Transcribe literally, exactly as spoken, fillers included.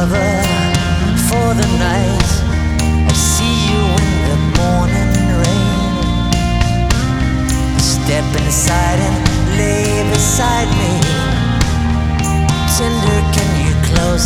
cover for the night. I see you in the morning rain. Step inside and lay beside me. Tender, can you close